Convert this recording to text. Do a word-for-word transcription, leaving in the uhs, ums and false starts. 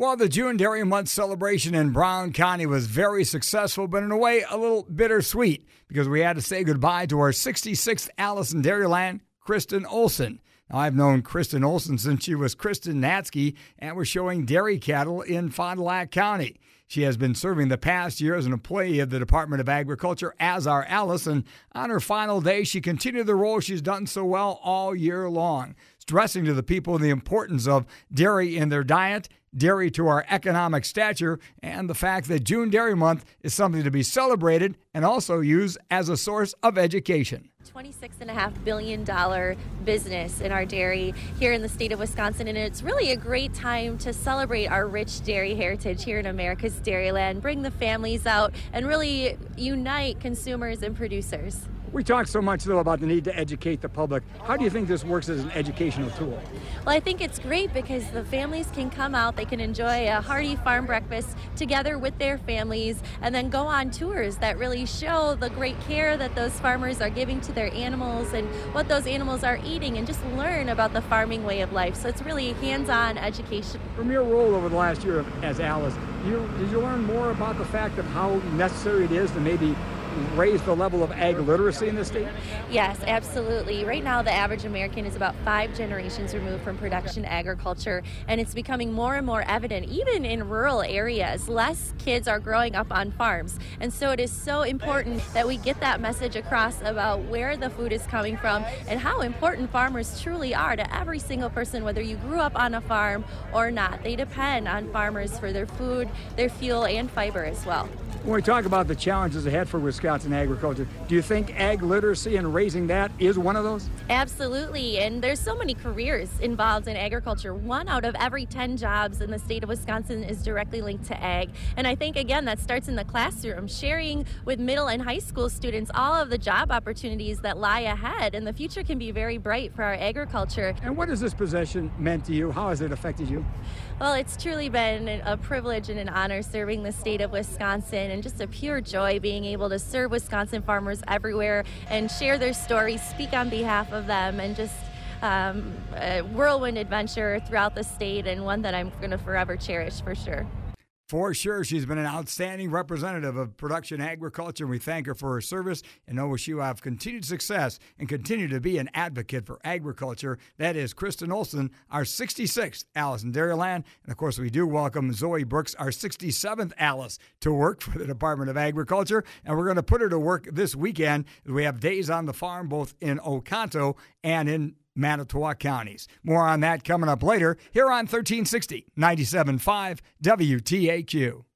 Well, the June Dairy Month celebration in Brown County was very successful, but in a way a little bittersweet because we had to say goodbye to our sixty-sixth Alice in Dairyland, Kristen Olson. Now, I've known Kristen Olson since she was Kristen Natsky and was showing dairy cattle in Fond du Lac County. She has been serving the past year as an employee of the Department of Agriculture as our Alice, and on her final day, she continued the role she's done so well all year long, stressing to the people the importance of dairy in their diet, dairy to our economic stature, and the fact that June Dairy Month is something to be celebrated and also used as a source of education. twenty-six point five billion dollars business in our dairy here in the state of Wisconsin, and it's really a great time to celebrate our rich dairy heritage here in America's Dairyland, bring the families out, and really unite consumers and producers. We talk so much, though, about the need to educate the public. How do you think this works as an educational tool? Well, I think it's great because the families can come out, they can enjoy a hearty farm breakfast together with their families, and then go on tours that really show the great care that those farmers are giving to their animals and what those animals are eating, and just learn about the farming way of life. So it's really hands-on education. From your role over the last year as Alice, you, did you learn more about the fact of how necessary it is to maybe raise the level of ag literacy in the state? Yes, absolutely. Right now, the average American is about five generations removed from production agriculture, and it's becoming more and more evident, even in rural areas. Less kids are growing up on farms, and so it is so important that we get that message across about where the food is coming from and how important farmers truly are to every single person, whether you grew up on a farm or not. They depend on farmers for their food, their fuel, and fiber as well. When we talk about the challenges ahead for Wisconsin agriculture, do you think ag literacy and raising that is one of those? Absolutely, and there's so many careers involved in agriculture. One out of every ten jobs in the state of Wisconsin is directly linked to ag, and I think, again, that starts in the classroom, sharing with middle and high school students all of the job opportunities that lie ahead, and the future can be very bright for our agriculture. And what has this position meant to you? How has it affected you? Well, it's truly been a privilege and an honor serving the state of Wisconsin, and just a pure joy being able to serve Wisconsin farmers everywhere and share their stories, speak on behalf of them, and just um, a whirlwind adventure throughout the state, and one that I'm going to forever cherish for sure. For sure, she's been an outstanding representative of production agriculture, and we thank her for her service and know she will have continued success and continue to be an advocate for agriculture. That is Kristen Olson, our sixty-sixth Alice in Dairyland. And, of course, we do welcome Zoe Brooks, our sixty-seventh Alice, to work for the Department of Agriculture. And we're going to put her to work this weekend. We have days on the farm both in Oconto and in Manitowoc counties. More on that coming up later here on thirteen sixty, ninety-seven point five W T A Q.